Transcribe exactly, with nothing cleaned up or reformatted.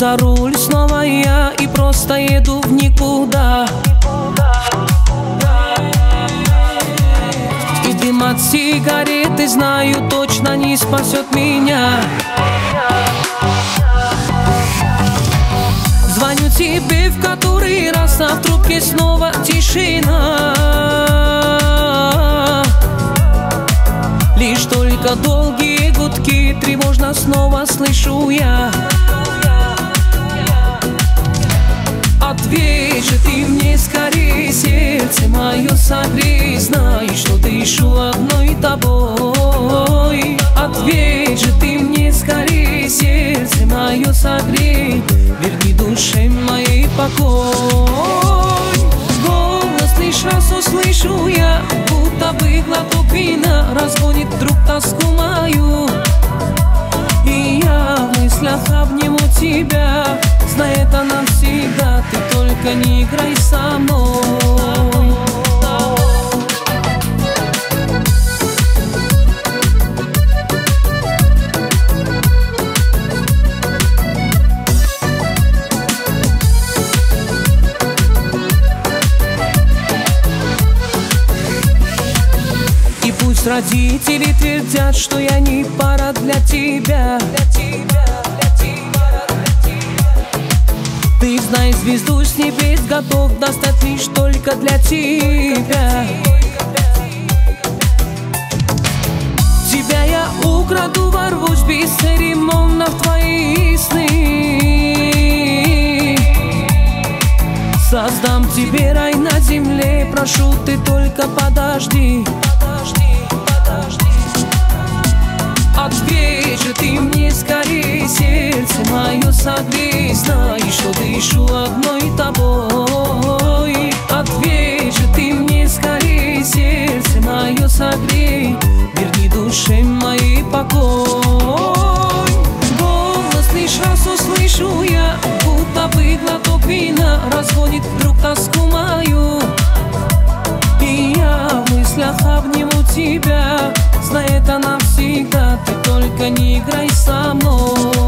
за руль снова я и просто еду в никуда. И дым от сигареты, знаю, точно не спасет меня. Звоню тебе в который раз, а в трубке снова тишина. Лишь только долгие гудки тревожно снова слышу я. Ответь же ты мне скорее, сердце мое согрей, знай, что дышу одной тобой. Ответь же ты мне скорее, сердце мое согрей, верни душе моей покой. Голос лишь раз услышу я, будто бы глоток вина разгонит вдруг тоску мою. И я в мыслях обниму тебя, знай это навсегда, ты только не играй со мной. И пусть родители твердят, что я не пара для тебя. Ты знай, звезду с небес готов достать лишь только для тебя. Тебя я украду, ворвусь бесцеремонно в твои сны. Создам тебе рай на земле, прошу, ты только подожди. Ответь же ты мне скорее, сердце мое согрей, знай, что дышу одной тобой. Ответь же ты мне скорее, сердце мое согрей, верни душе моей покой. Голос лишь раз услышу я, будто бы глоток вина разгонит вдруг тоску мою. И я в мыслях обниму тебя, знай это навсегда, ты только не играй со мной.